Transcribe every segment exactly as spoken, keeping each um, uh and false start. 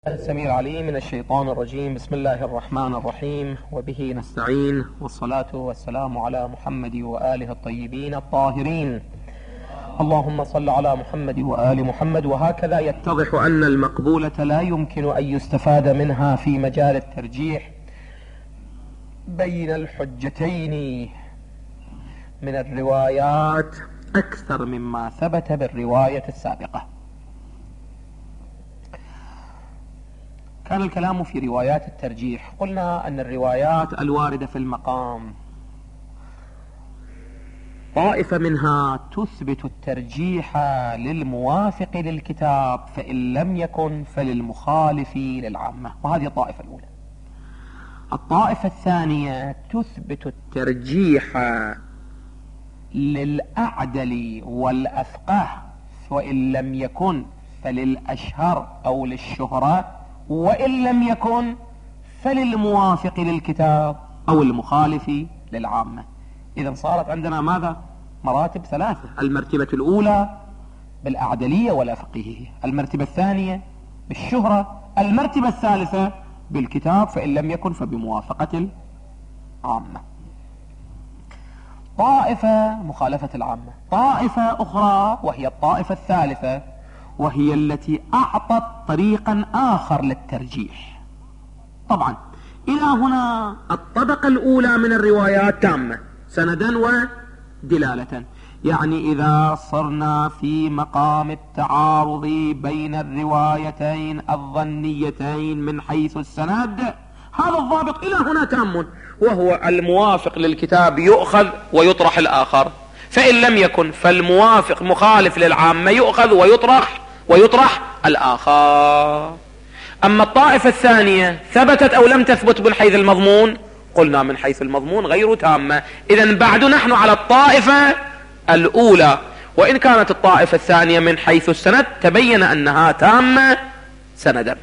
السميع العليم من الشيطان الرجيم. بسم الله الرحمن الرحيم، وبه نستعين، والصلاة والسلام على محمد وآله الطيبين الطاهرين. اللهم صل على محمد وآل محمد. وهكذا يتضح أن المقبولة لا يمكن أن يستفاد منها في مجال الترجيح بين الحجتين من الروايات أكثر مما ثبت بالرواية السابقة. كان الكلام في روايات الترجيح. قلنا أن الروايات الواردة في المقام طائفة منها تثبت الترجيح للموافق للكتاب، فإن لم يكن فللمخالف للعامة، وهذه الطائفة الأولى. الطائفة الثانية تثبت الترجيح للأعدل والأفقه، وإن لم يكن فللأشهر أو للشهرة، وإن لم يكن فللموافق للكتاب أو المخالف للعامة. إذن صارت عندنا ماذا؟ مراتب ثلاثة: المرتبة الأولى بالأعدلية والأفقهية، المرتبة الثانية بالشهرة، المرتبة الثالثة بالكتاب، فإن لم يكن فبموافقة العامة. طائفة مخالفة العامة. طائفة أخرى وهي الطائفة الثالثة، وهي التي أعطت طريقا آخر للترجيح. طبعا إلى هنا الطبقة الأولى من الروايات تامة سندا ودلالة، يعني إذا صرنا في مقام التعارض بين الروايتين الظنيتين من حيث السند، هذا الضابط إلى هنا تام، وهو الموافق للكتاب يؤخذ ويطرح الآخر، فإن لم يكن فالموافق مخالف للعامة يؤخذ ويطرح ويطرح الآخر. أما الطائفة الثانية ثبتت أو لم تثبت من حيث المضمون؟ قلنا من حيث المضمون غير تامة. إذن بعد نحن على الطائفة الأولى، وإن كانت الطائفة الثانية من حيث السند تبين أنها تامة سندا.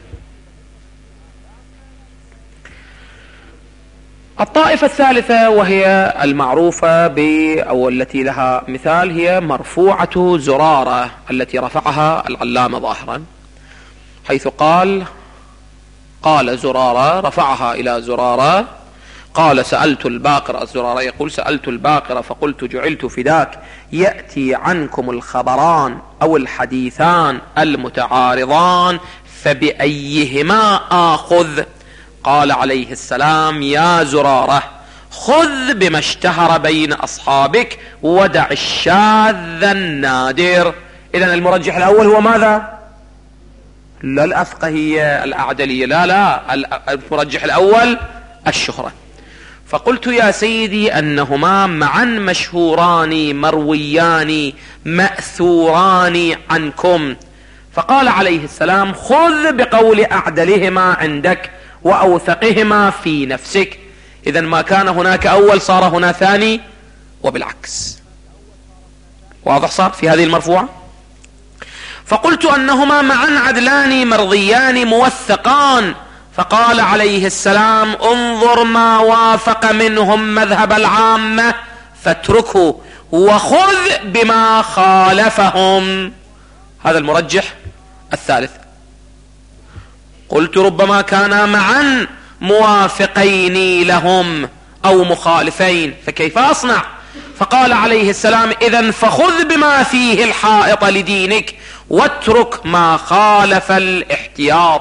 الطائفة الثالثة وهي المعروفة ب أو التي لها مثال هي مرفوعة زرارة، التي رفعها العلامة ظاهرا، حيث قال قال زرارة، رفعها إلى زرارة، قال سألت الباقرة، الزرارة يقول سألت الباقرة فقلت جعلت فداك، يأتي عنكم الخبران أو الحديثان المتعارضان فبأيهما آخذ؟ قال عليه السلام يا زرارة خذ بما اشتهر بين أصحابك ودع الشاذ النادر. إذن المرجح الأول هو ماذا؟ لا الأفقهية الأعدلية، لا لا المرجح الأول الشهرة. فقلت يا سيدي أنهما معا مشهوران مرويان مأثوران عنكم. فقال عليه السلام خذ بقول أعدلهما عندك وأوثقهما في نفسك. إذن ما كان هناك أول صار هنا ثاني، وبالعكس. واضح صار في هذه المرفوعة؟ فقلت أنهما معا عدلان مرضيان موثقان. فقال عليه السلام انظر ما وافق منهم مذهب العامة فاتركه وخذ بما خالفهم. هذا المرجح الثالث. قلت ربما كانا معا موافقين لهم أو مخالفين، فكيف أصنع؟ فقال عليه السلام إذن فخذ بما فيه الحائط لدينك واترك ما خالف الاحتياط.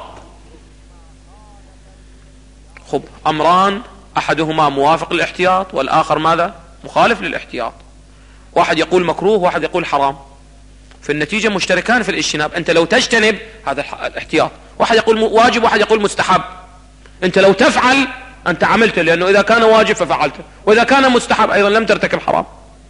خب أمران، أحدهما موافق للاحتياط والآخر ماذا؟ مخالف للاحتياط. واحد يقول مكروه واحد يقول حرام، في النتيجة مشتركان في الاجتناب. أنت لو تجتنب هذا الاحتياط، واحد يقول واجب واحد يقول مستحب، أنت لو تفعل أنت عملت، لأنه إذا كان واجب ففعلته، وإذا كان مستحب أيضا لم ترتكب حرام.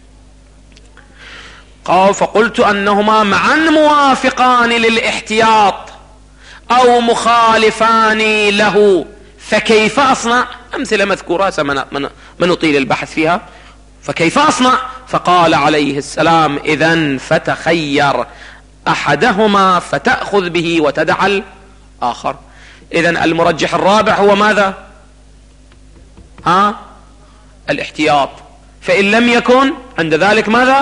قال فقلت أنهما معا موافقان للاحتياط أو مخالفان له فكيف أصنع؟ أمثلة مذكورة من نطيل البحث فيها. فكيف أصنع؟ فقال عليه السلام إذن فتخير أحدهما فتأخذ به وتدع الآخر. إذن المرجح الرابع هو ماذا؟ ها؟ الاحتياط. فإن لم يكن عند ذلك ماذا؟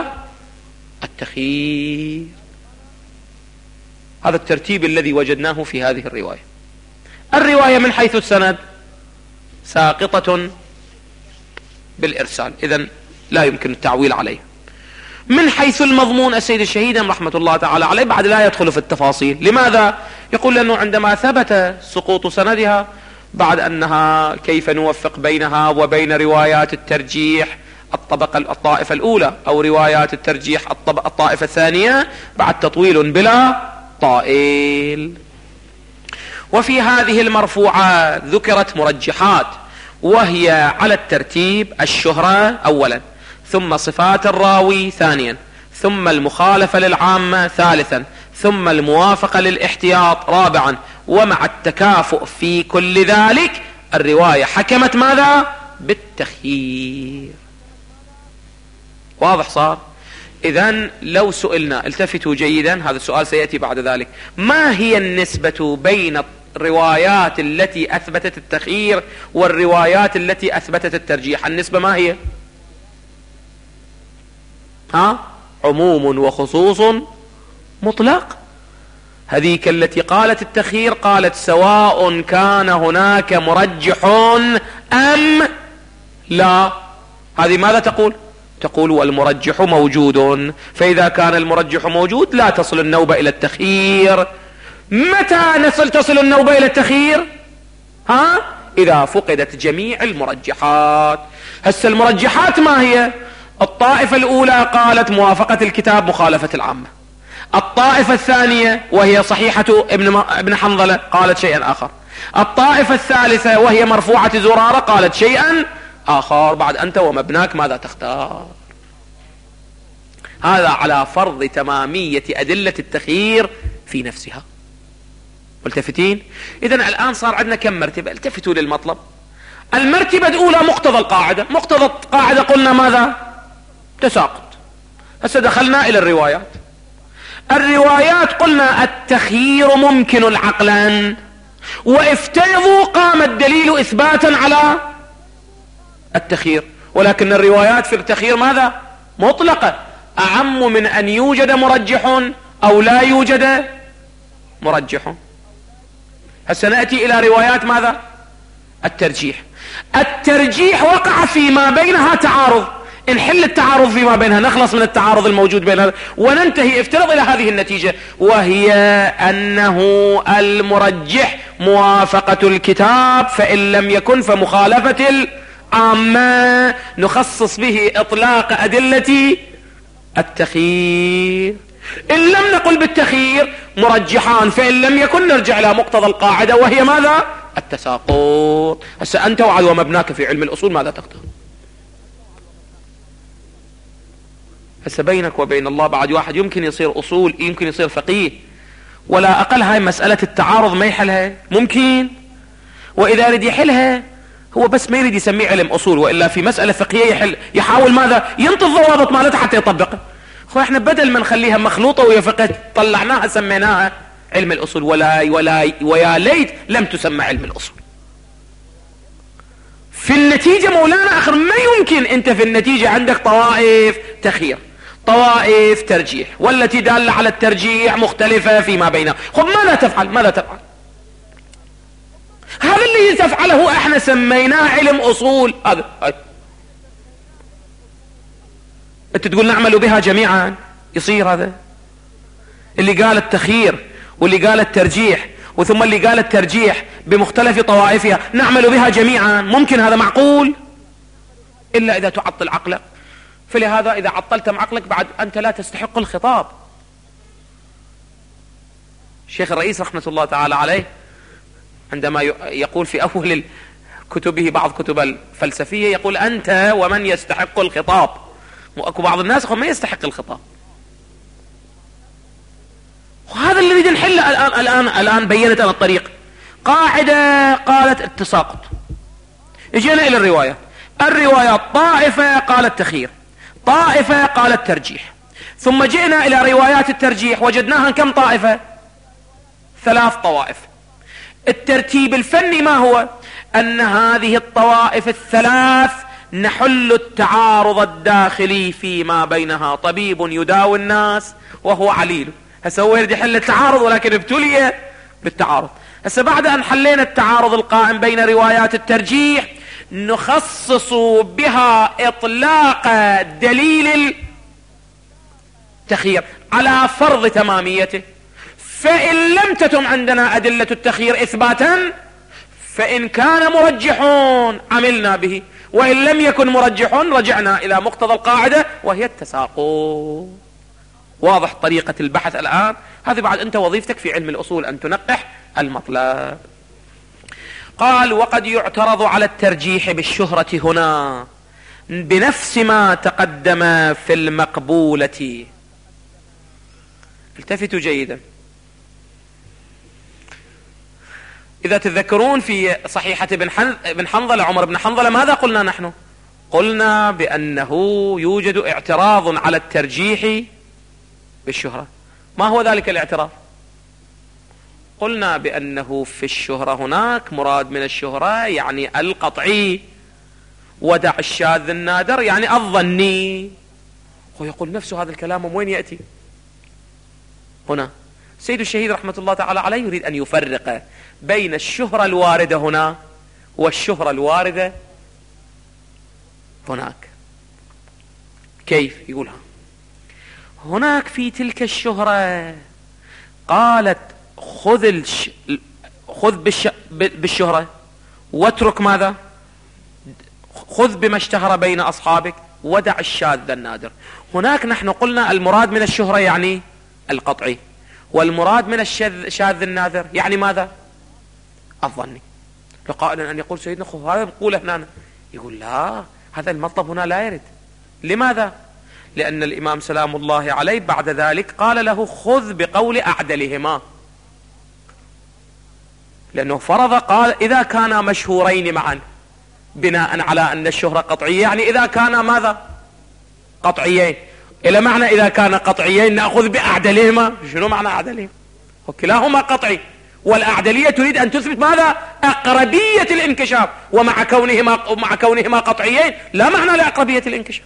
التخيير. هذا الترتيب الذي وجدناه في هذه الرواية. الرواية من حيث السند ساقطة بالإرسال، إذن لا يمكن التعويل عليه. من حيث المضمون السيد الشهيد رحمة الله تعالى عليه بعد لا يدخل في التفاصيل. لماذا؟ يقول لأنه عندما ثبت سقوط سندها بعد أنها كيف نوفق بينها وبين روايات الترجيح الطبقة الطائفة الأولى أو روايات الترجيح الطائفة الثانية، بعد تطويل بلا طائل. وفي هذه المرفوعات ذكرت مرجحات، وهي على الترتيب الشهرة أولا، ثم صفات الراوي ثانيا، ثم المخالفة للعامة ثالثا، ثم الموافقة للاحتياط رابعا. ومع التكافؤ في كل ذلك الرواية حكمت ماذا؟ بالتخيير. واضح صار؟ إذن لو سئلنا، التفتوا جيدا، هذا السؤال سيأتي بعد ذلك، ما هي النسبة بين الروايات التي أثبتت التخيير والروايات التي أثبتت الترجيح؟ النسبة ما هي؟ ها؟ عموم وخصوص مطلق. هذيك التي قالت التخيير قالت سواء كان هناك مرجح أم لا. هذه ماذا تقول؟ تقول والمرجح موجود، فإذا كان المرجح موجود لا تصل النوبة إلى التخيير. متى نصل تصل النوبة إلى التخيير؟ ها؟ إذا فقدت جميع المرجحات. هسه المرجحات ما هي؟ الطائفة الأولى قالت موافقة الكتاب مخالفة العامة، الطائفة الثانية وهي صحيحة ابن ابن حنظلة قالت شيئا آخر، الطائفة الثالثة وهي مرفوعة زرارة قالت شيئا آخر. بعد أنت ومبناك ماذا تختار؟ هذا على فرض تمامية أدلة التخيير في نفسها. ملتفتين؟ إذن الآن صار عندنا كم مرتبة؟ التفتوا للمطلب. المرتبة الأولى مقتضى القاعدة، مقتضى القاعدة قلنا ماذا؟ تساقط. هسه دخلنا إلى الروايات. الروايات قلنا التخيير ممكن عقلا، وافترضوا قام الدليل إثباتا على التخيير، ولكن الروايات في التخيير ماذا؟ مطلقة، أعم من أن يوجد مرجح أو لا يوجد مرجح. هسه نأتي إلى روايات ماذا؟ الترجيح. الترجيح وقع فيما بينها تعارض، نحل التعارض فيما بينها، نخلص من التعارض الموجود بينها وننتهي افترض إلى هذه النتيجة، وهي أنه المرجح موافقة الكتاب، فإن لم يكن فمخالفة العامة، نخصص به إطلاق أدلة التخيير. إن لم نقل بالتخيير مرجحان، فإن لم يكن نرجع إلى مقتضى القاعدة وهي ماذا؟ التساقط. هسه أنت وعد ومبناك في علم الأصول ماذا تختار؟ هسه بينك وبين الله بعد واحد يمكن يصير أصول، يمكن يصير فقيه، ولا أقل هاي مسألة التعارض ما يحلها، ممكن، وإذا يريد يحلها هو بس ما يريد يسميه علم أصول، وإلا في مسألة فقهية يحل يحاول ماذا؟ ينطي الضوابط مالتها حتى يطبقها. خو احنا بدل ما نخليها مخلوطة ويا فقه طلعناها سميناها علم الأصول، ولا ولا ويا ليت لم تسمى علم الأصول. في النتيجة مولانا آخر ما يمكن أنت في النتيجة عندك طوائف تخيير، طوائف ترجيح، والتي دالة على الترجيح مختلفة فيما بينها. خب ماذا تفعل؟ ماذا تفعل؟ هذا اللي تفعله احنا سميناه علم أصول. هذا انت تقول نعمل بها جميعا، يصير هذا اللي قال التخيير واللي قال الترجيح وثم اللي قال الترجيح بمختلف طوائفها نعمل بها جميعا؟ ممكن هذا معقول؟ إلا إذا تعطل عقلك. فلهذا إذا عطلت عقلك بعد أنت لا تستحق الخطاب. الشيخ الرئيس رحمة الله تعالى عليه عندما يقول في أول كتبه بعض كتب الفلسفية يقول أنت ومن يستحق الخطاب، وأكو بعض الناس ما يستحق الخطاب. وهذا اللي نريد نحله الآن. الآن الآن بينت أنا الطريق. قاعدة قالت التساقط، اجينا إلى الروايات. الروايات طائفة قالت تخيير، طائفة قالت ترجيح، ثم جئنا إلى روايات الترجيح وجدناها كم طائفة؟ ثلاث طوائف. الترتيب الفني ما هو؟ أن هذه الطوائف الثلاث نحل التعارض الداخلي فيما بينها. طبيب يداوي الناس وهو عليل، هسه هو يريد يحل التعارض ولكن ابتلي بالتعارض. هسه بعد ان حلينا التعارض القائم بين روايات الترجيح نخصص بها اطلاق دليل التخيير على فرض تماميته. فان لم تتم عندنا ادلة التخيير اثباتا فان كان مرجحون عملنا به، وان لم يكن مرجحون رجعنا الى مقتضى القاعدة وهي التساقط. واضح طريقة البحث الآن؟ هذه بعد أنت وظيفتك في علم الأصول أن تنقح المطلب. قال وقد يعترض على الترجيح بالشهرة هنا بنفس ما تقدم في المقبولة. التفتوا جيدا، إذا تتذكرون في صحيحة بن حنظلة عمر بن حنظلة ماذا قلنا نحن؟ قلنا بأنه يوجد اعتراض على الترجيح بالشهرة. ما هو ذلك الاعتراض؟ قلنا بأنه في الشهرة هناك مراد من الشهرة يعني القطعي، ودع الشاذ النادر يعني الظني. هو يقول نفسه هذا الكلام من وين يأتي؟ هنا سيد الشهيد رحمة الله تعالى عليه يريد أن يفرق بين الشهرة الواردة هنا والشهرة الواردة هناك. كيف يقولها؟ هناك في تلك الشهرة قالت خذ الش... خذ بالش... بالشهرة واترك ماذا؟ خذ بما اشتهر بين أصحابك ودع الشاذ النادر. هناك نحن قلنا المراد من الشهرة يعني القطعي، والمراد من الشاذ النادر يعني ماذا؟ الظني. لقائل أن يقول سيدنا خذ هذا بقوله هنا، يقول لا، هذا المطلب هنا لا يرد. لماذا؟ لأن الإمام سلام الله عليه بعد ذلك قال له خذ بقول أعدلهما، لأنه فرض قال إذا كانا مشهورين معا بناء على أن الشهرة قطعية، يعني إذا كانا ماذا؟ قطعيين. إلى معنى إذا كان قطعيين نأخذ بأعدلهما. شنو معنى أعدلهما؟ وكلاهما قطعي، والأعدلية تريد أن تثبت ماذا؟ أقربية الانكشاف، ومع كونهما ومع كونهما قطعيين لا معنى لأقربية الانكشاف.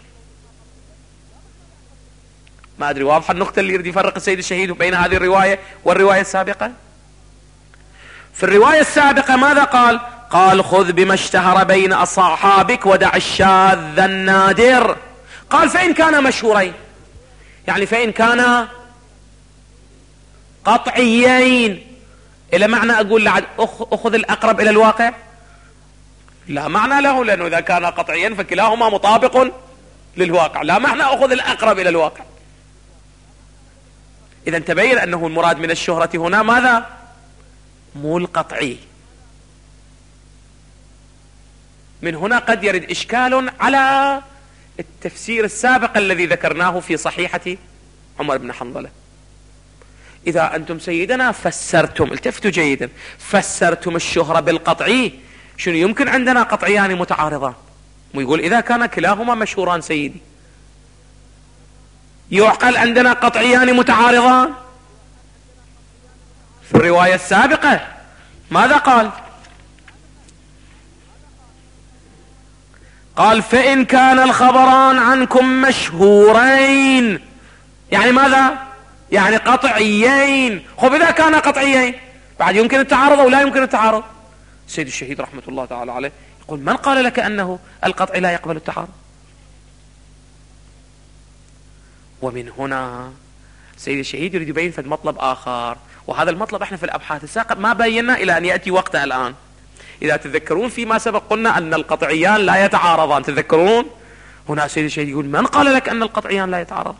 ما أدري واضحة النقطة اللي يريد يفرق السيد الشهيد بين هذه الرواية والرواية السابقة؟ في الرواية السابقة ماذا قال؟ قال خذ بما اشتهر بين أصحابك ودع الشاذ النادر. قال فإن كان مشهورين، يعني فإن كان قطعيين، إلى معنى أقول لعد أخذ الأقرب إلى الواقع؟ لا معنى له، لأنه إذا كان قطعيا فكلاهما مطابق للواقع، لا معنى أخذ الأقرب إلى الواقع. إذا تبين أنه المراد من الشهرة هنا ماذا؟ مو القطعي. من هنا قد يرد إشكال على التفسير السابق الذي ذكرناه في صحيحة عمر بن حنظلة. إذا أنتم سيدنا فسرتم، التفتوا جيدا، فسرتم الشهرة بالقطعي، شنو يمكن عندنا قطعيان متعارضان؟ ويقول إذا كان كلاهما مشهوران سيدي، يعقل عندنا قطعيان متعارضان؟ في الرواية السابقة ماذا قال؟ قال فإن كان الخبران عنكم مشهورين، يعني ماذا؟ يعني قطعيين. خب إذا كان قطعيين بعد يمكن التعارض أو لا يمكن التعارض؟ السيد الشهيد رحمة الله تعالى عليه يقول من قال لك أنه القطع لا يقبل التعارض؟ ومن هنا السيد الشهيد يريد يبين في مطلب آخر، وهذا المطلب احنا في الأبحاث السابقة ما بينا إلى أن يأتي وقته الآن. إذا تذكرون فيما سبق قلنا أن القطعيان لا يتعارضان، تذكرون؟ هنا السيد الشهيد يقول من قال لك أن القطعيان لا يتعارضان؟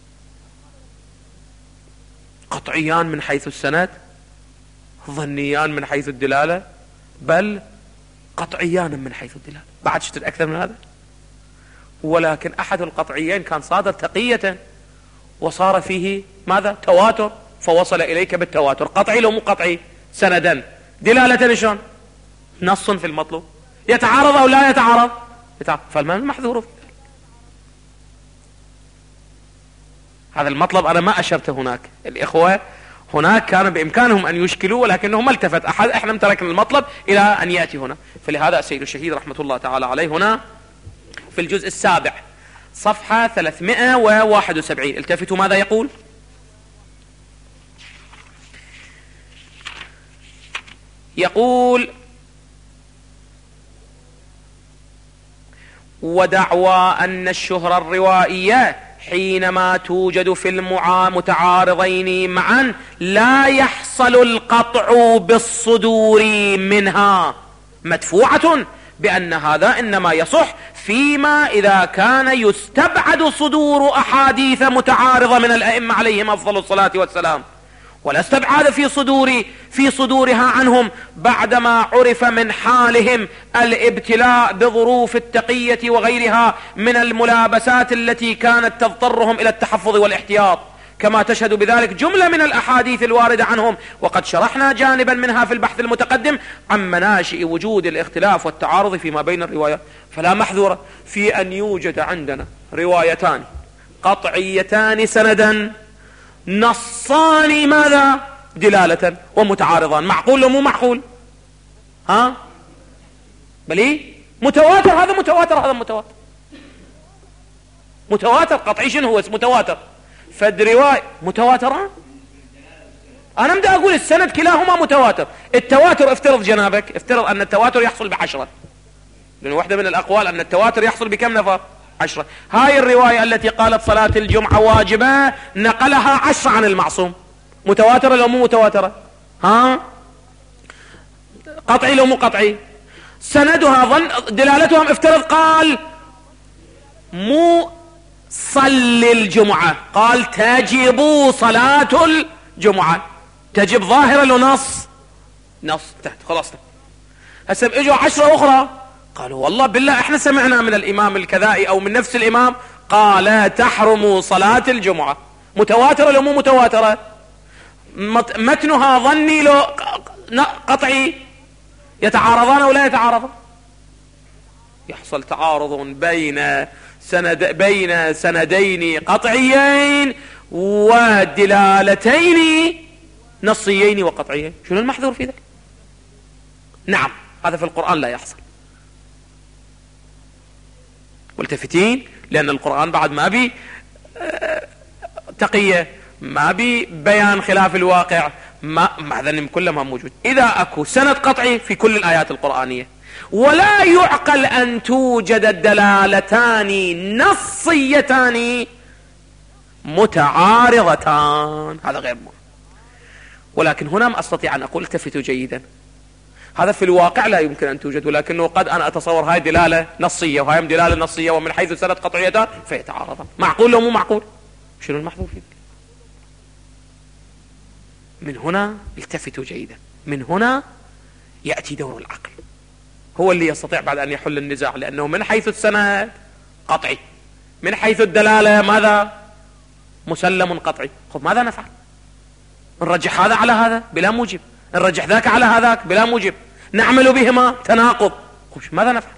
قطعيان من حيث السند، ظنيان من حيث الدلالة، بل قطعيان من حيث الدلالة. بعد شتت أكثر من هذا؟ ولكن أحد القطعيين كان صادر تقية وصار فيه ماذا؟ تواتر، فوصل إليك بالتواتر. قطعي لو مو قطعي؟ سندا، دلالة شلون؟ نص في المطلوب. يتعارض أو لا يتعارض؟ يتعارض. فالما المحذور في ذلك. هذا المطلب أنا ما أشرت هناك. الإخوة هناك كان بإمكانهم أن يشكلوا، ولكنه ما التفت أحد، إحنا تركنا المطلب إلى أن يأتي هنا. فلهذا السيد الشهيد رحمة الله تعالى عليه هنا في الجزء السابع صفحة ثلاثمائة وواحد وسبعين التفتوا ماذا يقول؟ يقول: ودعوى أن الشهرة الروائية حينما توجد في المتعارضين معا لا يحصل القطع بالصدور منها، مدفوعة بأن هذا إنما يصح فيما إذا كان يستبعد صدور أحاديث متعارضة من الأئمة عليهم أفضل الصلاة والسلام، ولا استبعاد في صدور في صدورها عنهم بعدما عرف من حالهم الابتلاء بظروف التقية وغيرها من الملابسات التي كانت تضطرهم إلى التحفظ والاحتياط، كما تشهد بذلك جملة من الأحاديث الواردة عنهم، وقد شرحنا جانبا منها في البحث المتقدم عن مناشئ وجود الاختلاف والتعارض فيما بين الروايات. فلا محذور في أن يوجد عندنا روايتان قطعيتان سندا نصان ماذا دلالة ومتعارضان، معقول لو مو معقول؟ ها بلي متواتر، هذا متواتر هذا متواتر متواتر قطعي. شنو هو متواتر؟ فد رواية متواترة. انا بدي اقول السند كلاهما متواتر. التواتر افترض جنابك، افترض ان التواتر يحصل بعشرة، لان واحدة من الاقوال ان التواتر يحصل بكم نفر؟ عشرة. هاي الرواية التي قالت صلاة الجمعة واجبة نقلها عشرة عن المعصوم، متواترة لو مو متواترة؟ ها قطعي لو مو قطعي؟ سندها ظن دلالتهم افترض قال مو صل الجمعة، قال تجب صلاة الجمعة، تجب ظاهرة لو نص نص تحت خلاص. هسه اجوا عشرة اخرى قالوا والله بالله احنا سمعنا من الامام الكذائي او من نفس الامام قال تحرم صلاة الجمعة، متواترة لو مو متواترة؟ متنها ظني لو قطعي؟ يتعارضان او لا يتعارضان؟ يحصل تعارض بين سند بين سندين قطعيين ودلالتين نصيين وقطعيين. شنو المحذور في ذلك؟ نعم هذا في القرآن لا يحصل. ملتفتين لأن القرآن بعد ما بي تقية، ما بي بيان خلاف الواقع، ما معذن كلها موجود. إذا أكو سند قطعي في كل الآيات القرآنية ولا يعقل أن توجد الدلالتان نصيتان متعارضتان، هذا غير مهم. ولكن هنا ما أستطيع أن أقول التفتوا جيدا، هذا في الواقع لا يمكن أن توجد، ولكنه قد أنا أتصور هاي دلالة نصية وهاي دلالة نصية ومن حيث سند قطعيتان فيتعارضان. معقول لو مو معقول؟ شنو المحذور فيه؟ من هنا التفتوا جيدا، من هنا يأتي دور العقل، هو اللي يستطيع بعد أن يحل النزاع، لأنه من حيث السند قطعي، من حيث الدلالة ماذا؟ مسلم قطعي. خب ماذا نفعل؟ نرجح هذا على هذا بلا موجب، نرجح ذاك على هذاك بلا موجب، نعمل بهما تناقض. خب ماذا نفعل؟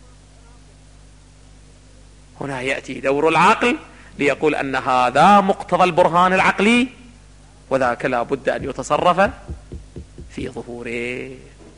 هنا يأتي دور العقل ليقول أن هذا مقتضى البرهان العقلي وذاك لا بد أن يتصرف في ظهوره.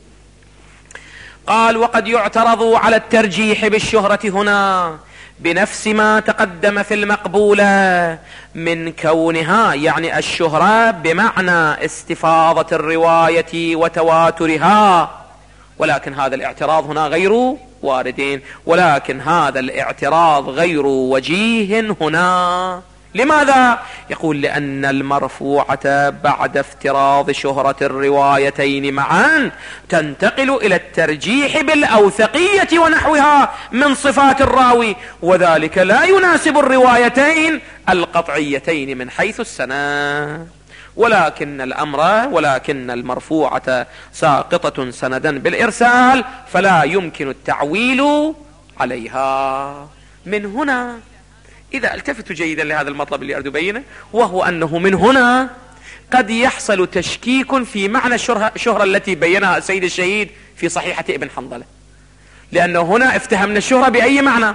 قال وقد يعترض على الترجيح بالشهرة هنا بنفس ما تقدم في المقبولة من كونها يعني الشهرة بمعنى استفاضة الرواية وتواترها، ولكن هذا الاعتراض هنا غير واردين، ولكن هذا الاعتراض غير وجيه هنا. لماذا؟ يقول لأن المرفوعة بعد افتراض شهرة الروايتين معا تنتقل إلى الترجيح بالأوثقية ونحوها من صفات الراوي، وذلك لا يناسب الروايتين القطعيتين من حيث السند، ولكن الأمر ولكن المرفوعة ساقطة سندا بالإرسال فلا يمكن التعويل عليها. من هنا إذا التفتوا جيدا لهذا المطلب اللي أريد أبينه، وهو أنه من هنا قد يحصل تشكيك في معنى الشهرة, الشهرة التي بينها السيد الشهيد في صحيحة ابن حنظلة، لأنه هنا افتهمنا الشهرة بأي معنى؟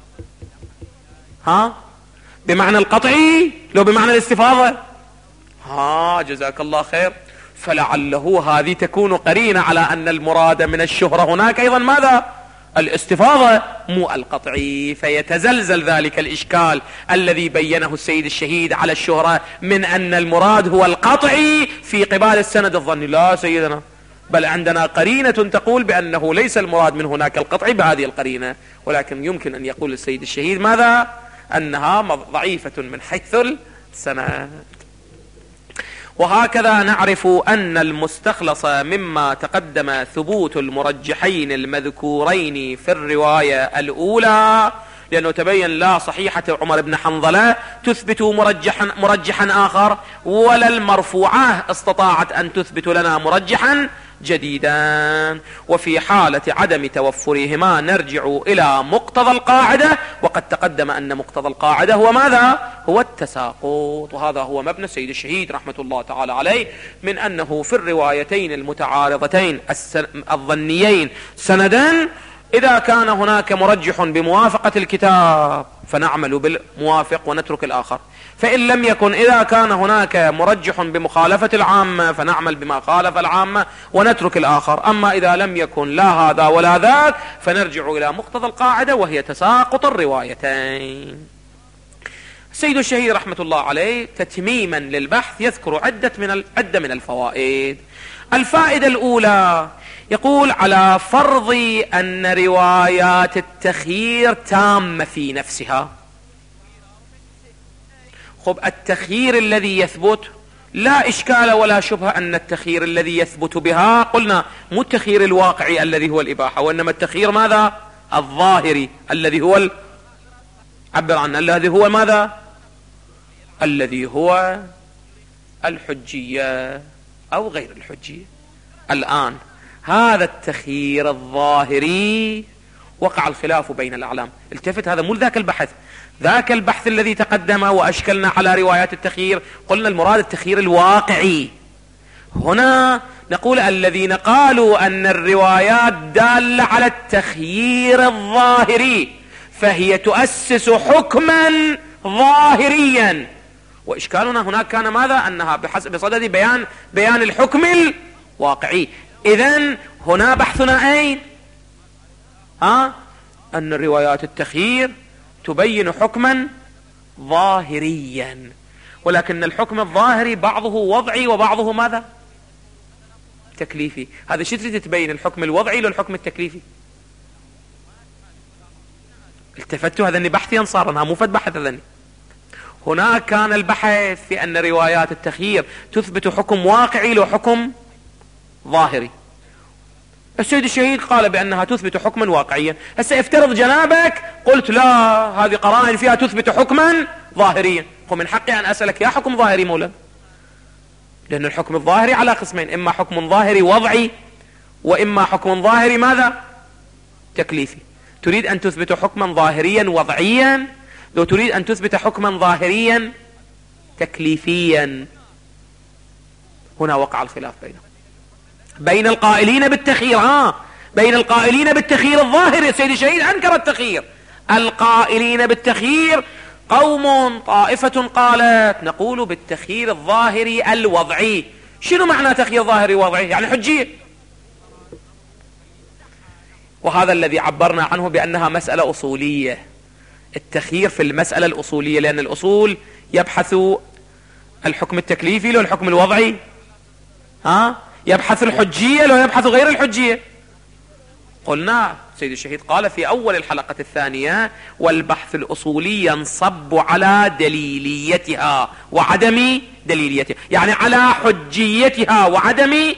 ها بمعنى القطعي لو بمعنى الاستفاضة؟ ها جزاك الله خير. فلعله هذه تكون قرينة على أن المراد من الشهرة هناك أيضا ماذا؟ الاستفاضة مو القطعي، فيتزلزل ذلك الإشكال الذي بينه السيد الشهيد على الشهرة من أن المراد هو القطعي في قبال السند الظني. لا سيدنا، بل عندنا قرينة تقول بأنه ليس المراد من هناك القطع بهذه القرينة، ولكن يمكن أن يقول السيد الشهيد ماذا؟ أنها ضعيفة من حيث السند. وهكذا نعرف أن المستخلص مما تقدم ثبوت المرجحين المذكورين في الرواية الأولى، لأنه تبين لا صحيحة عمر بن حنظلة تثبت مرجحا, مرجحا آخر، ولا المرفوعة استطاعت أن تثبت لنا مرجحا جديدا. وفي حالة عدم توفرهما نرجع إلى مقتضى القاعدة، وقد تقدم أن مقتضى القاعدة هو ماذا؟ هو التساقط. وهذا هو مبنى السيد الشهيد رحمة الله تعالى عليه، من أنه في الروايتين المتعارضتين الظنيين سندا إذا كان هناك مرجح بموافقة الكتاب فنعمل بالموافق ونترك الآخر، فإن لم يكن إذا كان هناك مرجح بمخالفة العامة فنعمل بما خالف العامة ونترك الآخر. أما إذا لم يكن لا هذا ولا ذاك فنرجع إلى مقتضى القاعدة وهي تساقط الروايتين. السيد الشهيد رحمة الله عليه تتميما للبحث يذكر عدة من عدة من الفوائد. الفائدة الأولى يقول على فرض أن روايات التخيير تامة في نفسها. خب التخيير الذي يثبت لا إشكال ولا شبهة أن التخيير الذي يثبت بها قلنا مو التخيير الواقعي الذي هو الإباحة، وإنما التخيير ماذا؟ الظاهري الذي هو ال... عبر عنه الذي هو ماذا؟ الذي هو الحجية أو غير الحجية. الآن هذا التخيير الظاهري وقع الخلاف بين الأعلام. التفت، هذا مو ذاك البحث، ذاك البحث الذي تقدم وأشكلنا على روايات التخيير قلنا المراد التخيير الواقعي. هنا نقول الذين قالوا أن الروايات دالة على التخيير الظاهري فهي تؤسس حكما ظاهريا، وإشكالنا هناك كان ماذا؟ أنها بحسب بصدد بيان بيان الحكم الواقعي. إذن هنا بحثنا أين؟ ها؟ أن الروايات التخيير تبين حكما ظاهريا، ولكن الحكم الظاهري بعضه وضعي وبعضه ماذا؟ تكليفي. هذا شو تريد تبين، الحكم الوضعي للحكم التكليفي؟ التفتوا هذا بحثيا صار، انها مو فد بحث. هذا هناك كان البحث في أن روايات التخيير تثبت حكم واقعي لو حكم ظاهري. السيد الشهيد قال بأنها تثبت حكما واقعيا. هسه افترض جنابك قلت لا، هذه قرائن فيها تثبت حكما ظاهريا، ومن حقي أن أسألك يا حكم ظاهري مولانا، لأن الحكم الظاهري على قسمين، إما حكم ظاهري وضعي وإما حكم ظاهري ماذا؟ تكليفي. تريد أن تثبت حكما ظاهريا وضعيا لو تريد أن تثبت حكما ظاهريا تكليفيا؟ هنا وقع الخلاف بينهم، بين القائلين بالتخيير. ها بين القائلين بالتخيير الظاهري. السيد الشهيد أنكر التخيير. القائلين بالتخيير قوم طائفة قالت نقول بالتخيير الظاهري الوضعي. شنو معنى تخيير ظاهري وضعي؟ يعني حجية. وهذا الذي عبرنا عنه بأنها مسألة أصولية، التخيير في المسألة الأصولية، لأن الأصول يبحث الحكم التكليفي لو الحكم الوضعي، ها يبحث الحجية لو يبحث غير الحجية. قلنا سيد الشهيد قال في أول الحلقة الثانية والبحث الأصولي ينصب على دليليتها وعدم دليليتها، يعني على حجيتها وعدم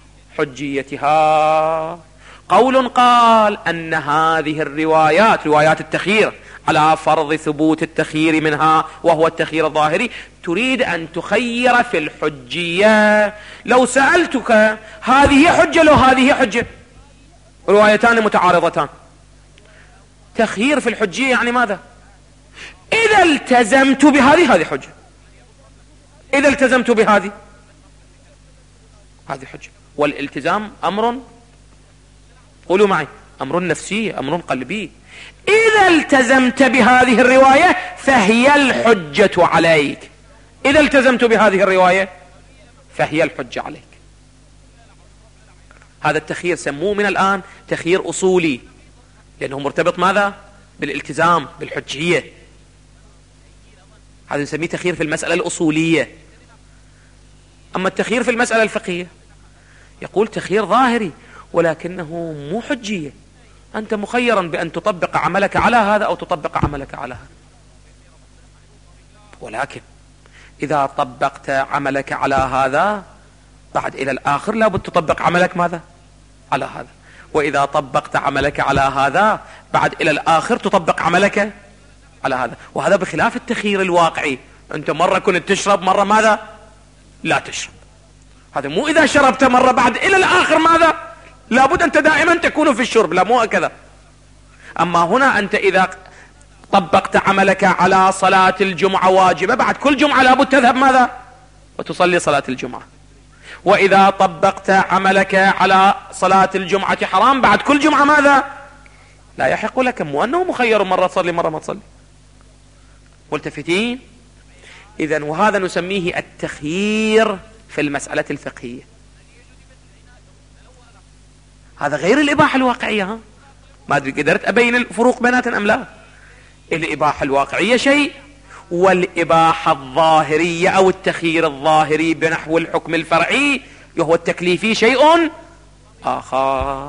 حجيتها. قول قال أن هذه الروايات روايات التخيير على فرض ثبوت التخيير منها وهو التخيير الظاهري تريد أن تخير في الحجية. لو سألتك هذه حجة لو هذه حجة، روايتان متعارضتان، تخيير في الحجية يعني ماذا؟ إذا التزمت بهذه هذه حجة، إذا التزمت بهذه هذه حجة. والالتزام أمر، قولوا معي، أمر نفسي أمر قلبي. إذا التزمت بهذه الرواية فهي الحجة عليك، إذا التزمت بهذه الرواية فهي الحجة عليك. هذا التخيير سموه من الآن تخيير أصولي، لأنه مرتبط ماذا؟ بالالتزام بالحجية. هذا نسميه تخيير في المسألة الأصولية. أما التخيير في المسألة الفقهية يقول تخيير ظاهري ولكنه مو حجية، أنت مخيرا بأن تطبق عملك على هذا أو تطبق عملك على هذا. ولكن إذا طبقت عملك على هذا بعد إلى الآخر لابد تطبق عملك ماذا؟ على هذا. وإذا طبقت عملك على هذا بعد إلى الآخر تطبق عملك على هذا. وهذا بخلاف التخيير الواقعي، أنت مرة كنت تشرب مرة ماذا؟ لا تشرب. هذا مو إذا شربت مرة بعد إلى الآخر ماذا؟ لابد أنت دائما تكون في الشرب، لا مو هكذا. أما هنا أنت إذا طبقت عملك على صلاة الجمعة واجبة بعد كل جمعة لابد تذهب ماذا؟ وتصلي صلاة الجمعة. وإذا طبقت عملك على صلاة الجمعة حرام بعد كل جمعة ماذا؟ لا يحق لك، مو أنه مخير مرة تصلي مرة ما تصلي. ملتفتين؟ إذن وهذا نسميه التخيير في المسألة الفقهية. هذا غير الإباحة الواقعية. ها؟ ما أدري قدرت أبين الفروق بيناتهم أم لا؟ الإباحة الواقعية شيء، والإباحة الظاهرية أو التخيير الظاهري بنحو الحكم الفرعي وهو التكليفي شيء آخر.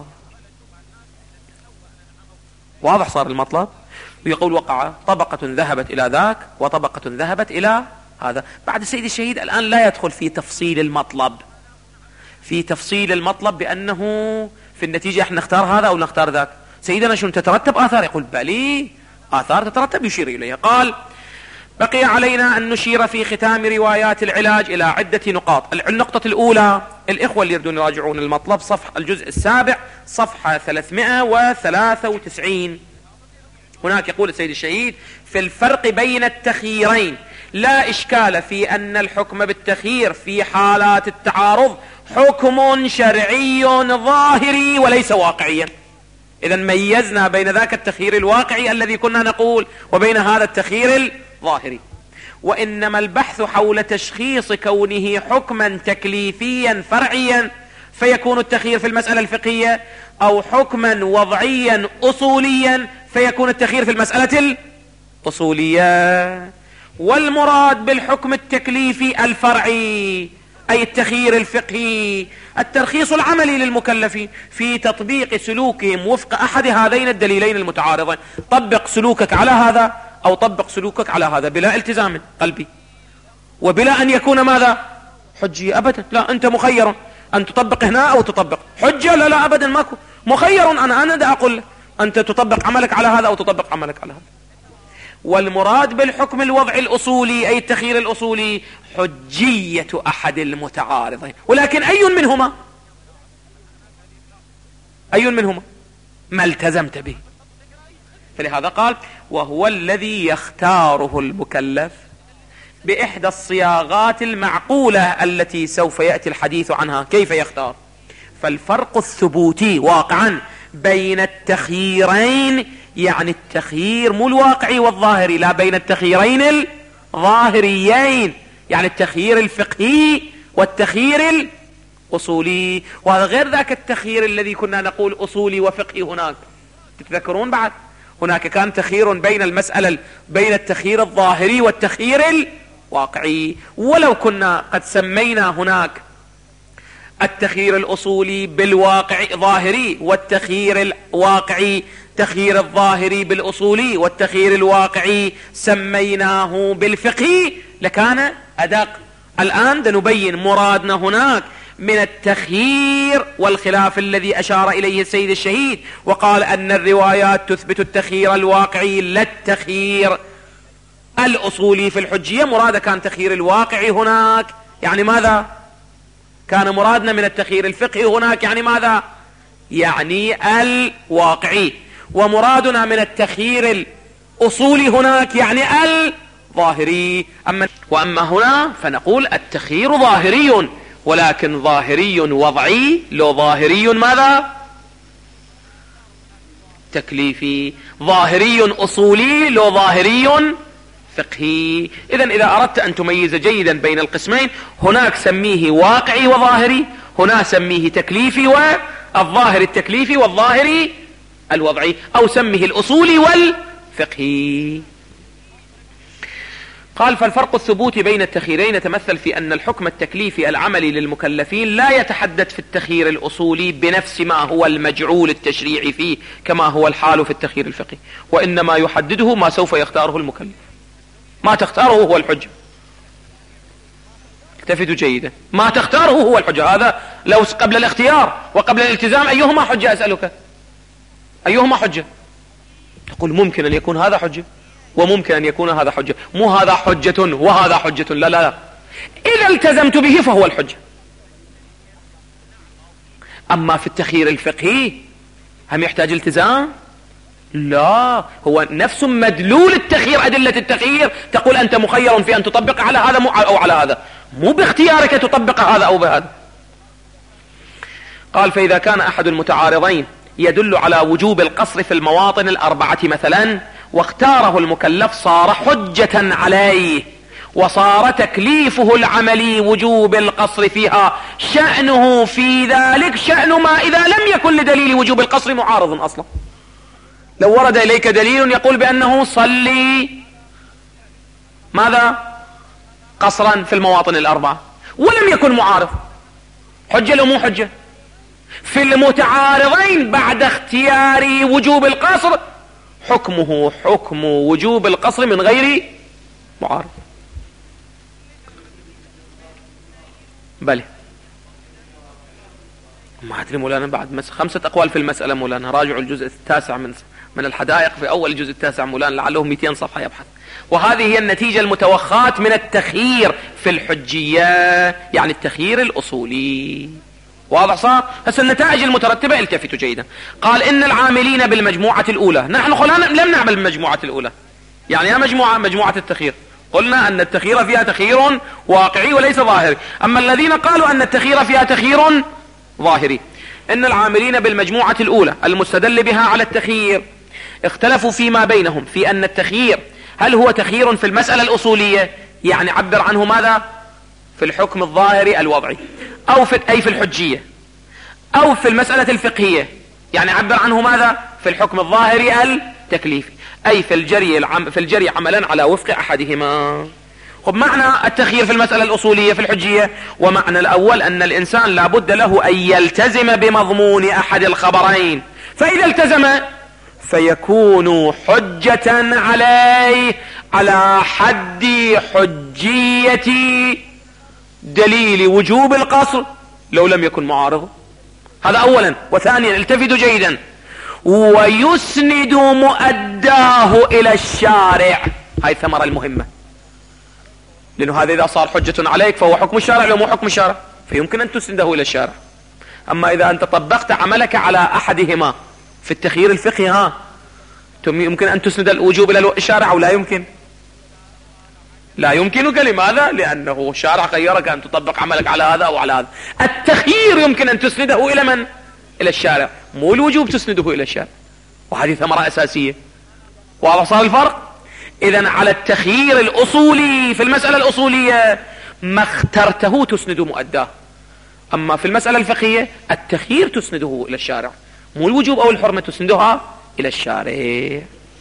واضح صار المطلب؟ ويقول وقع طبقة ذهبت إلى ذاك وطبقة ذهبت إلى هذا. بعد السيد الشهيد الآن لا يدخل في تفصيل المطلب، في تفصيل المطلب بأنه في النتيجة احنا نختار هذا أو نختار ذاك. سيدنا شنو تترتب آثار؟ يقول بلي آثار تترتب يشير إليها. قال بقي علينا أن نشير في ختام روايات العلاج إلى عدة نقاط. النقطة الأولى، الإخوة اللي يردون يراجعون المطلب صفحة الجزء السابع صفحة ثلاثمائة وثلاثة وتسعين. هناك يقول السيد الشهيد في الفرق بين التخييرين لا إشكال في أن الحكم بالتخيير في حالات التعارض حكم شرعي ظاهري وليس واقعيا. إذا ميزنا بين ذاك التخيير الواقعي الذي كنا نقول وبين هذا التخيير الظاهري. وإنما البحث حول تشخيص كونه حكما تكليفيا فرعيا فيكون التخيير في المسألة الفقهية، أو حكما وضعيا أصوليا فيكون التخيير في المسألة الأصولية. والمراد بالحكم التكليفي الفرعي أي التخيير الفقهي الترخيص العملي للمكلف في تطبيق سلوكهم وفق أحد هذين الدليلين المتعارضين. طبق سلوكك على هذا أو طبق سلوكك على هذا بلا التزام قلبي وبلا أن يكون ماذا؟ حجية أبدا. لا، أنت مخير أن تطبق هنا أو تطبق حجة. لا لا أبدا ماكو مخير. أنا أنا دا أقول أنت تطبق عملك على هذا أو تطبق عملك على هذا. والمراد بالحكم الوضعي الأصولي أي التخيير الأصولي حجية أحد المتعارضين. ولكن أي منهما أي منهما ما التزمت به. فلهذا قال وهو الذي يختاره المكلف بإحدى الصياغات المعقولة التي سوف يأتي الحديث عنها. كيف يختار؟ فالفرق الثبوتي واقعا بين التخييرين، يعني التخيير مو الواقعي والظاهري، لا بين التخييرين الظاهريين، يعني التخيير الفقهي والتخيير الأصولي. وهذا غير ذاك التخيير الذي كنا نقول أصولي وفقهي. هناك تتذكرون بعد هناك كان تخيير بين المسألة بين التخيير الظاهري والتخيير الواقعي. ولو كنا قد سمينا هناك التخيير الأصولي بالواقع ظاهري والتخيير الواقعي تخيير الظاهري بالأصولي والتخيير الواقعي سميناه بالفقهي لكان أدق. الآن نبين مرادنا هناك من التخيير والخلاف الذي أشار إليه السيد الشهيد وقال أن الروايات تثبت التخيير الواقعي لا التخيير الأصولي في الحجية. مراد كان تخيير الواقعي هناك، يعني ماذا؟ كان مرادنا من التخيير الفقهي هناك يعني ماذا؟ يعني الواقعي. ومرادنا من التخيير الأصولي هناك يعني الظاهري. أما وأما هنا فنقول التخيير ظاهري، ولكن ظاهري وضعي، لو ظاهري ماذا؟ تكليفي. ظاهري أصولي، لو ظاهري فقهي. إذن إذا أردت أن تميز جيدا بين القسمين هناك سميه واقعي وظاهري، هنا سميه تكليفي، والظاهر التكليفي والظاهري الوضعي، أو سميه الأصولي والفقهي. قال فالفرق الثبوتي بين التخييرين يتمثل في أن الحكم التكليفي العملي للمكلفين لا يتحدث في التخيير الأصولي بنفس ما هو المجعول التشريعي فيه كما هو الحال في التخيير الفقهي، وإنما يحدده ما سوف يختاره المكلف. ما تختاره هو الحجة. التفتوا جيدا، ما تختاره هو الحجة. هذا لو قبل الاختيار وقبل الالتزام أيهما حجة؟ أسألك أيهما حجة؟ تقول ممكن أن يكون هذا حجة وممكن أن يكون هذا حجة، مو هذا حجة وهذا حجة، لا لا لا. إذا التزمت به فهو الحجة. أما في التخيير الفقهي هم يحتاج التزام؟ لا، هو نفس مدلول التخيير، أدلة التخيير تقول أنت مخير في أن تطبق على هذا أو على هذا، مو باختيارك تطبق هذا أو بهذا. قال فإذا كان أحد المتعارضين يدل على وجوب القصر في المواطن الأربعة مثلا واختاره المكلف صار حجة عليه، وصار تكليفه العملي وجوب القصر فيها شأنه في ذلك شأن ما إذا لم يكن لدليل وجوب القصر معارض أصلا. لو ورد إليك دليل يقول بأنه صلي ماذا قصرا في المواطن الأربعة ولم يكن معارض، حجة لو مو حجة؟ في المتعارضين بعد اختيار وجوب القصر حكمه حكم وجوب القصر من غير معارض. بلى ما أدري مولانا، بعد خمسة أقوال في المسألة مولانا، راجعوا الجزء التاسع من من الحدائق في أول الجزء التاسع مولانا، لعله مئتين صفحة يبحث. وهذه هي النتيجة المتوخاة من التخيير في الحجية، يعني التخيير الأصولي. واضح صار؟ هسه النتائج المترتبة التفتوا جيدا. قال إن العاملين بالمجموعة الأولى، نحن لم نعمل بالمجموعة الأولى، يعني يا مجموعة مجموعة التخيير، قلنا أن التخيير فيها تخيير واقعي وليس ظاهري. أما الذين قالوا أن التخيير فيها تخيير ظاهري، إن العاملين بالمجموعة الأولى المستدل بها على التخيير اختلفوا فيما بينهم في أن التخيير هل هو تخيير في المسألة الأصولية، يعني عبر عنه ماذا في الحكم الظاهري الوضعي، أو في أي في الحجية، أو في المسألة الفقهية يعني عبر عنه ماذا في الحكم الظاهري التكليفي، أي في الجري العم في الجري عملا على وفق أحدهما. خب معنى التخيير في المسألة الأصولية في الحجية، ومعنى الأول أن الإنسان لابد له أن يلتزم بمضمون أحد الخبرين، فإذا التزم فيكون حجة عليه على حد حجية دليل وجوب القصر لو لم يكن معارض. هذا أولا. وثانيا التفتوا جيدا، ويسند مؤداه إلى الشارع. هاي الثمرة المهمة، لأنه هذا إذا صار حجة عليك فهو حكم الشارع لو مو حكم الشارع، فيمكن أن تسنده إلى الشارع. أما إذا أنت طبقت عملك على أحدهما في التخيير الفقهي، ها يمكن أن تسند الوجوب إلى الشارع أو لا يمكن؟ لا يمكنك. لماذا؟ لأنه الشارع خيرك أن تطبق عملك على هذا أو على هذا. التخيير يمكن أن تسنده إلى من؟ إلى الشارع، مو الوجوب تسنده إلى الشارع. وهذه ثمرة أساسية. واضح صار الفرق؟ إذن على التخيير الأصولي في المسألة الأصولية ما اخترته تسنده مؤداه، أما في المسألة الفقهية التخيير تسنده إلى الشارع، مو الوجوب أو الحرمة تسندها إلى الشارع.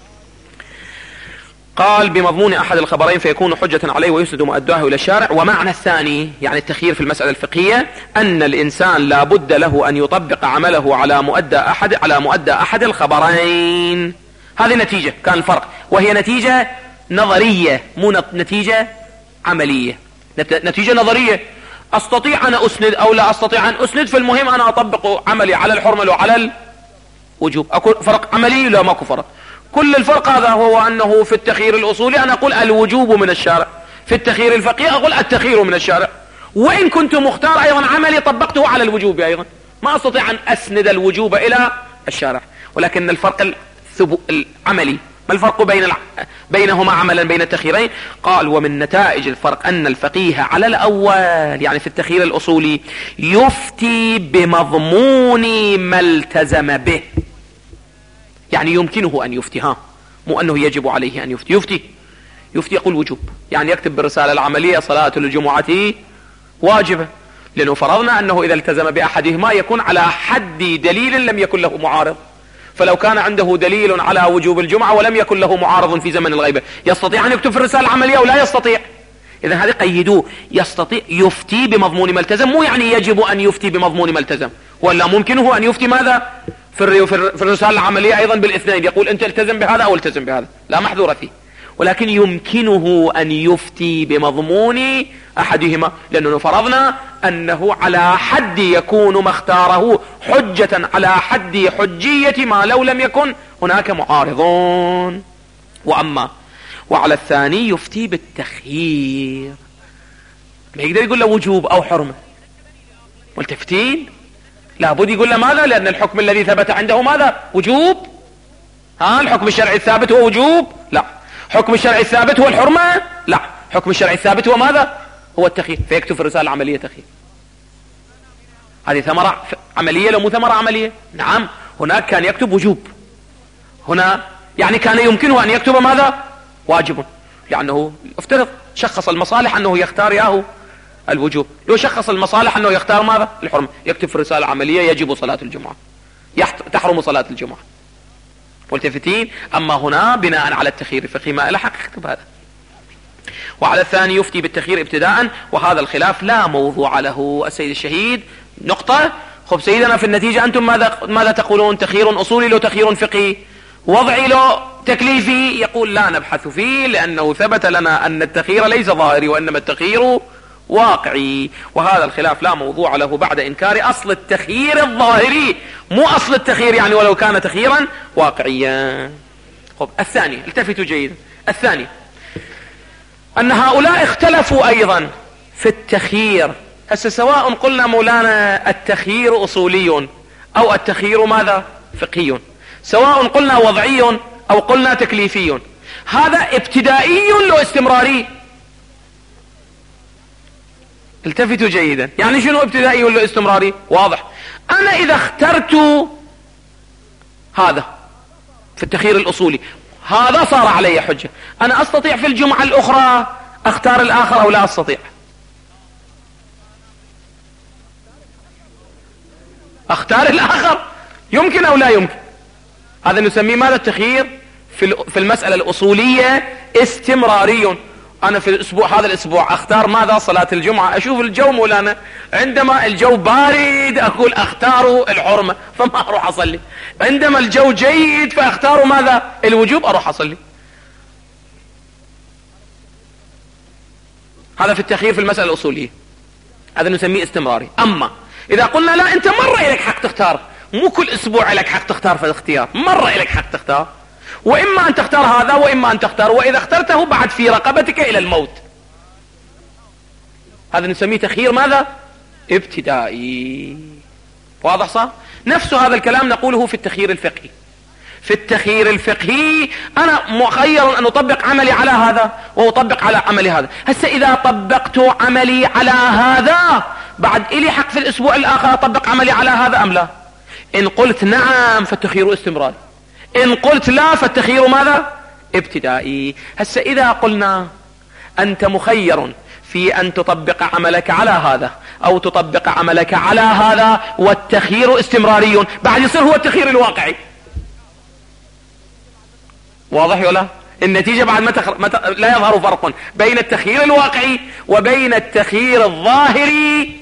قال بمضمون أحد الخبرين فيكون حجة عليه ويسند مؤداه إلى الشارع. ومعنى الثاني يعني التخيير في المسألة الفقهية أن الإنسان لا بد له أن يطبق عمله على مؤدى أحد على مؤدى أحد الخبرين. هذه نتيجة كان الفرق، وهي نتيجة نظرية مو نتيجة عملية. نتيجة نظرية أستطيع أن أسند أو لا أستطيع أن أسند، في المهم أنا أطبق عملي على الحرمة وعلى الوجوب. أقول فرق عملي؟ لا ماكو فرق. كل الفرق هذا هو أنه في التخيير الأصولي أنا أقول الوجوب من الشارع، في التخيير الفقهي أقول التخيير من الشارع، وإن كنت مختار أيضا عملي طبقته على الوجوب أيضا، ما أستطيع أن أسند الوجوب إلى الشارع. ولكن الفرق العملي، ما الفرق بين الع... بينهما عملا بين التخييرين؟ قال ومن نتائج الفرق أن الفقيه على الأول يعني في التخيير الأصولي يفتي بمضمون ما التزم به، يعني يمكنه أن يفتي، ها مو أنه يجب عليه أن يفتي. يفتي يفتي يقول وجوب، يعني يكتب بالرسالة العملية صلاة الجمعة واجبة، لأنه فرضنا أنه إذا التزم بأحدهما يكون على حد دليل لم يكن له معارض، فلو كان عنده دليل على وجوب الجمعة ولم يكن له معارض في زمن الغيبة يستطيع أن يكتب في الرسالة العملية أو لا يستطيع؟ إذا هذه قيدوه، يستطيع يفتي بمضمون ما التزم، مو يعني يجب أن يفتي بمضمون ما التزم، ولا ممكنه أن يفتي ماذا في في الرسالة العملية أيضا بالاثنين، يقول أنت التزم بهذا أو التزم بهذا، لا محذور فيه، ولكن يمكنه أن يفتي بمضمون أحدهما، لأنه فرضنا أنه على حد يكون ما اختاره حجة على حد حجية ما لو لم يكن هناك معارضون. وأما وعلى الثاني يفتي بالتخيير، ما يقدر يقول له وجوب أو حرمة، ملتفتين لابد يقول له ماذا؟ لأن الحكم الذي ثبت عنده ماذا؟ وجوب. ها الحكم الشرعي الثابت هو وجوب؟ لا. حكم الشرعي الثابت هو الحرمة؟ لا. حكم الشرعي الثابت هو ماذا؟ هو التخيير، فيكتب في الرسالة العملية تخيير. هذه ثمرة عملية لو مو ثمرة عملية؟ نعم، هناك كان يكتب وجوب، هنا يعني كان يمكنه أن يكتب ماذا؟ واجب، لأنه افترض شخص المصالح أنه يختار ياهو الوجوب، لو شخص المصالح أنه يختار ماذا؟ الحرمة، يكتب في الرسالة العملية يجب صلاة الجمعة، تحرم صلاة الجمعة. ملتفتين؟ أما هنا بناء على التخيير الفقهي ما إلى حق يكتب هذا. وعلى الثاني يفتي بالتخيير ابتداء، وهذا الخلاف لا موضوع له. السيد الشهيد نقطة. خب سيدنا في النتيجة أنتم ماذا ماذا تقولون؟ تخيير أصولي لو تخيير فقهي؟ وضعي لو تكليفي؟ يقول لا نبحث فيه، لأنه ثبت لنا أن التخيير ليس ظاهري وإنما التخيير واقعي، وهذا الخلاف لا موضوع له بعد إنكار أصل التخيير الظاهري، مو أصل التخيير يعني ولو كان تخييرا واقعيا. خب الثاني، التفتوا جيدا، الثاني أن هؤلاء اختلفوا أيضا في التخيير. هسه سواء قلنا مولانا التخيير أصولي أو التخيير ماذا؟ فقهي، سواء قلنا وضعي أو قلنا تكليفي، هذا ابتدائي لو استمراري؟ التفتوا جيدا، يعني شنو ابتدائي ولا استمراري؟ واضح. أنا إذا اخترت هذا في التخيير الأصولي هذا صار علي حجة، أنا أستطيع في الجمعة الأخرى أختار الآخر أو لا أستطيع؟ أختار الآخر، يمكن أو لا يمكن؟ هذا نسميه ماذا؟ التخيير في المسألة الأصولية استمراري. أنا في الأسبوع هذا الأسبوع أختار ماذا؟ صلاة الجمعة، أشوف الجو مولانا عندما الجو بارد أقول أختار الحرمة فما أروح أصلي، عندما الجو جيد فأختار ماذا؟ الوجوب، أروح أصلي. هذا في التخيير في المسألة الأصولية، هذا نسميه استمراري. أما إذا قلنا لا، أنت مرة إليك حق تختار، مو كل أسبوع إليك حق تختار في الاختيار، مرة إليك حق تختار، وإما أن تختار هذا وإما أن تختار، وإذا اخترته بعد في رقبتك إلى الموت. هذا نسميه تخيير ماذا؟ ابتدائي. واضح صح؟ نفس هذا الكلام نقوله في التخيير الفقهي. في التخيير الفقهي أنا مخير أن أطبق عملي على هذا وأطبق على عملي هذا. هسه إذا طبقت عملي على هذا بعد إلي حق في الأسبوع الآخر أطبق عملي على هذا أم لا؟ إن قلت نعم فالتخيير استمراري، إن قلت لا فالتخيير ماذا؟ ابتدائي. هسه إذا قلنا أنت مخير في أن تطبق عملك على هذا أو تطبق عملك على هذا والتخيير استمراري، بعد يصير هو التخيير الواقعي. واضح ولا؟ النتيجة بعد ما, تخر... ما ت... لا يظهر فرق بين التخيير الواقعي وبين التخيير الظاهري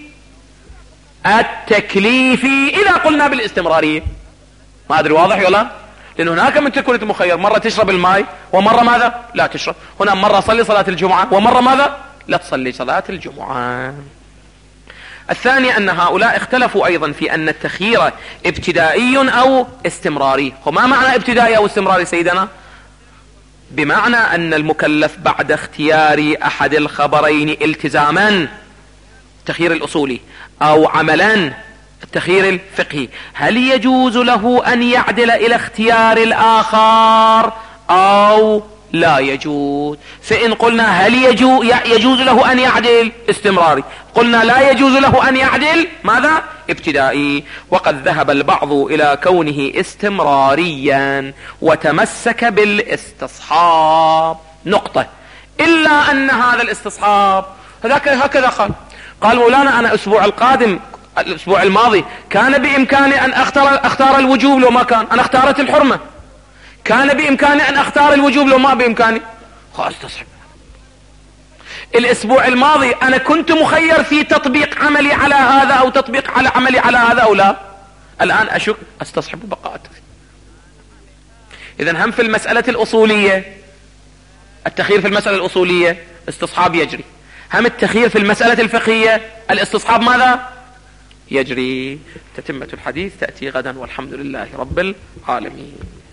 التكليفي إذا قلنا بالاستمرارية. ما أدري واضح ولا؟ لأن هناك من تكون مخير، مرة تشرب الماء ومرة ماذا؟ لا تشرب. هنا مرة صلي صلاة الجمعة ومرة ماذا؟ لا تصلي صلاة الجمعة. الثاني أن هؤلاء اختلفوا أيضا في أن التخيير ابتدائي أو استمراري. وما معنى ابتدائي أو استمراري سيدنا؟ بمعنى أن المكلف بعد اختيار أحد الخبرين التزاما التخيير الأصولي أو عملا التخيير الفقهي، هل يجوز له أن يعدل إلى اختيار الآخر أو لا يجوز؟ فإن قلنا هل يجوز, يجوز له أن يعدل استمراري، قلنا لا يجوز له أن يعدل ماذا؟ ابتدائي. وقد ذهب البعض إلى كونه استمراريا وتمسك بالاستصحاب. نقطة. إلا أن هذا الاستصحاب هكذا قال قال مولانا أنا أسبوع القادم الأسبوع الماضي كان بإمكاني أن أختار, أختار الوجوب لو ما كان، أنا اختارت الحرمة. كان بإمكاني أن أختار الوجوب لو ما بإمكاني، خلاص استصحب. الأسبوع الماضي أنا كنت مخير في تطبيق عملي على هذا أو تطبيق على عملي على هذا أو لا، الآن أشك أستصحب بقاء التخيير. إذن هم في المسألة الأصولية، التخيير في المسألة الأصولية استصحاب يجري، هم التخيير في المسألة الفقهية الاستصحاب ماذا؟ يجري. تتمة الحديث تأتي غدا، والحمد لله رب العالمين.